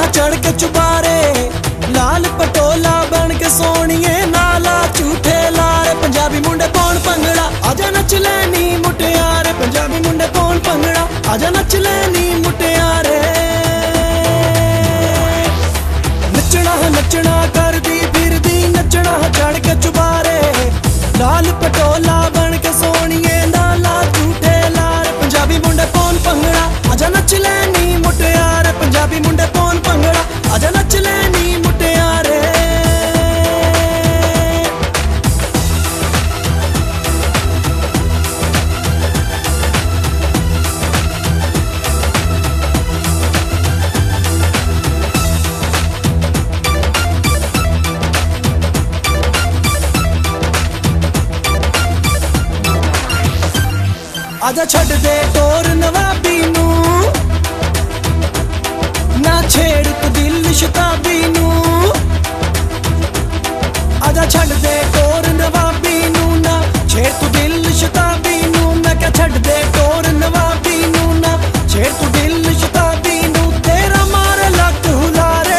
चढ़ के चुबारे, लाल पटोला बन के सोनिए नाला झूठे लारे। पंजाबी मुंडे पौन भंगड़ा आजा नच लैनी मुटियारे, पंजाबी मुंडे पौन भंगड़ा आजा नच लैनी मुटियारे। नचना नचना करदी फिरदी, नचना चढ़ के चुबारे, लाल पटोला बन के सोनिए नाला झूठे लारे। पंजाबी मुंडे पौन भंगड़ा आजा नच लैनी मुटियारे, पंजाबी मुंडे पौन भंगड़ा आजा नच लैनी मुटियारे। आजा छड़ दे टोर नवाबी नू, ना छेड़ तू दिल शताबी नू। आजा छड़ दे टोर नवाबी नू, ना छेड़ तू दिल शताबी नू। मैं क्या छड़ दे टोर नवाबी नू, ना छेड़ तू दिल शताबी नू। तेरा मारे लक हुलारे,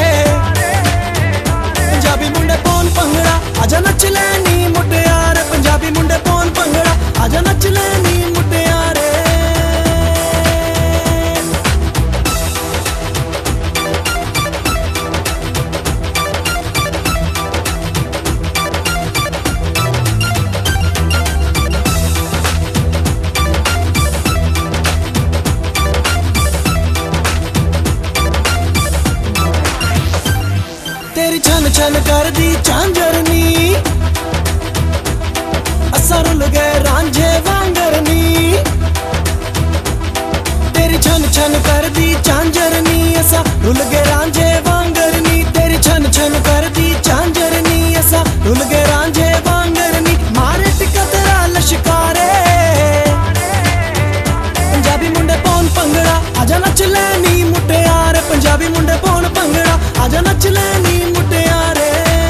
पंजाबी मुंडे पौन भंगड़ा आजा नच लैनी मुटियारे, पंजाबी मुंडे पौन भंगड़ा आजा नच लैनी मुटियारे। तेरी छन छन कर दी झांझरनी, असा रुल गए रांझे वांगरनी। तेरी छन छन कर दी झांझरनी, असा रुल गए रांझे वांगरनी। तेरी छन छन कर दी झांझरनी, असा रुल गए रांझे वांगरनी। मारे टिका तेरा लश्कारे, पंजाबी मुंडे पौन भंगड़ा आजा नच लैनी मुटियारे, पंजाबी मुंडे पौन भंगड़ा आजा नच लैनी मुटियारे।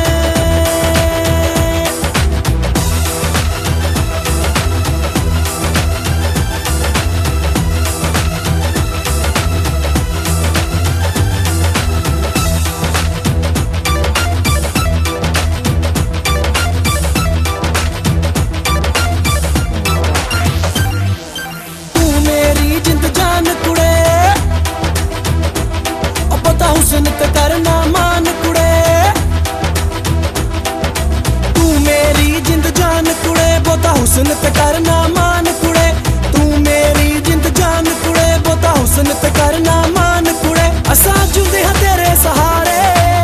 हुस्न ते करना मान कुड़े, तू मेरी जिंद जान कुड़े। बोता हुस्न ते करना मान कुड़े, तू मेरी जिंद जान कुड़े। बोता हुस्न ते करना मान कुड़े, असा जुंदे हां तेरे सहारे।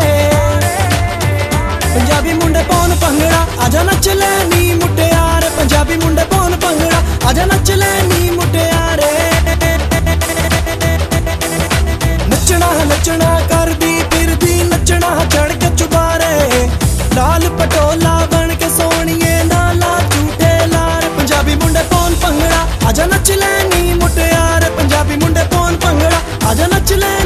पंजाबी मुंडे पौन भंगड़ा आजा नच लैनी मुटियारे, पंजाबी मुंडे पौन भंगड़ा आजा नच लैनी मुटियारे। नचना नचना करदी फिरदी, नचना चढ़ के चुबारे, लाल पटोला बन के सोनिए नाला झूठे लारे। पंजाबी मुंडे पौन भंगड़ा आजा नच लैनी मुटियारे, पंजाबी मुंडे पौन भंगड़ा आजा नच लैनी।